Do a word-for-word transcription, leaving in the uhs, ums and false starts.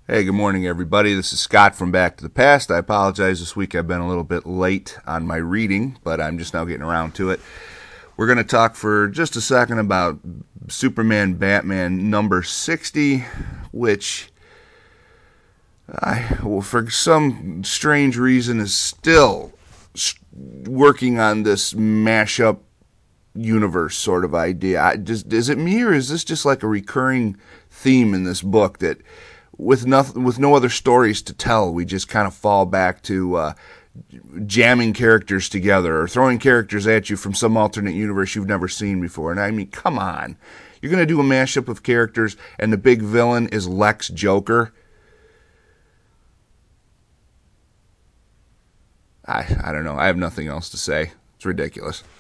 Hey, good morning, everybody. This is Scott from Back to the Past. I apologize this week. I've been a little bit late on my reading, but I'm just now getting around to it. We're going to talk for just a second about Superman Batman number sixty, which I, well, for some strange reason, is still working on this mashup universe sort of idea. I just, is it me, or is this just like a recurring theme in this book that with nothing, with no other stories to tell, we just kind of fall back to uh, jamming characters together or throwing characters at you from some alternate universe you've never seen before? And I mean, come on. You're going to do a mashup of characters and the big villain is Lex Joker? I, I don't know. I have nothing else to say. It's ridiculous.